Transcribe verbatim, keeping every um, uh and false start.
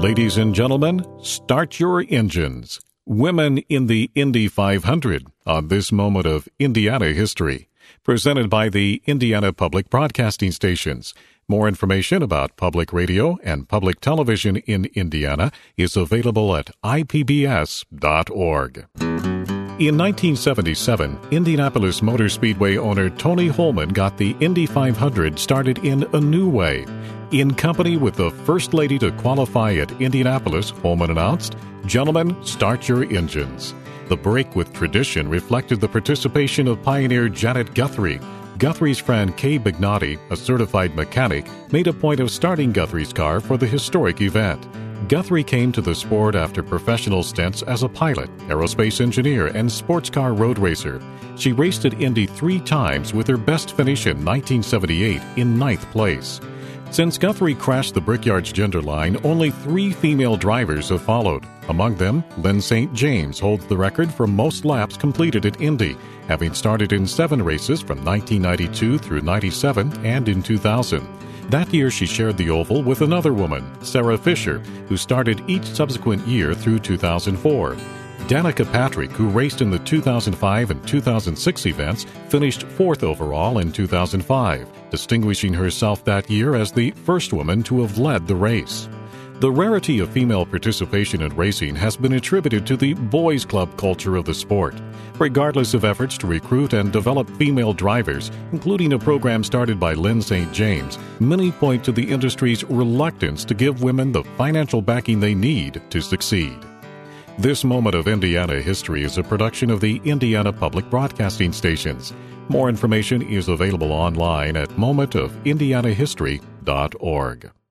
Ladies and gentlemen, start your engines. Women in the Indy five hundred on this moment of Indiana history. Presented by the Indiana Public Broadcasting Stations. More information about public radio and public television in Indiana is available at I P B S dot org. In nineteen seventy-seven, Indianapolis Motor Speedway owner Tony Holman got the Indy five hundred started in a new way. In company with the first lady to qualify at Indianapolis, Holman announced, "Gentlemen, start your engines." The break with tradition reflected the participation of pioneer Janet Guthrie. Guthrie's friend Kay Bignotti, a certified mechanic, made a point of starting Guthrie's car for the historic event. Guthrie came to the sport after professional stints as a pilot, aerospace engineer, and sports car road racer. She raced at Indy three times with her best finish in nineteen seventy-eight in ninth place. Since Guthrie crashed the Brickyard's gender line, only three female drivers have followed. Among them, Lynn Saint James holds the record for most laps completed at Indy, having started in seven races from nineteen ninety-two through ninety-seven and in two thousand. That year she shared the oval with another woman, Sarah Fisher, who started each subsequent year through two thousand four. Danica Patrick, who raced in the two thousand five and two thousand six events, finished fourth overall in two thousand five, distinguishing herself that year as the first woman to have led the race. The rarity of female participation in racing has been attributed to the boys' club culture of the sport. Regardless of efforts to recruit and develop female drivers, including a program started by Lynn Saint James, many point to the industry's reluctance to give women the financial backing they need to succeed. This Moment of Indiana History is a production of the Indiana Public Broadcasting Stations. More information is available online at moment of indiana history dot org.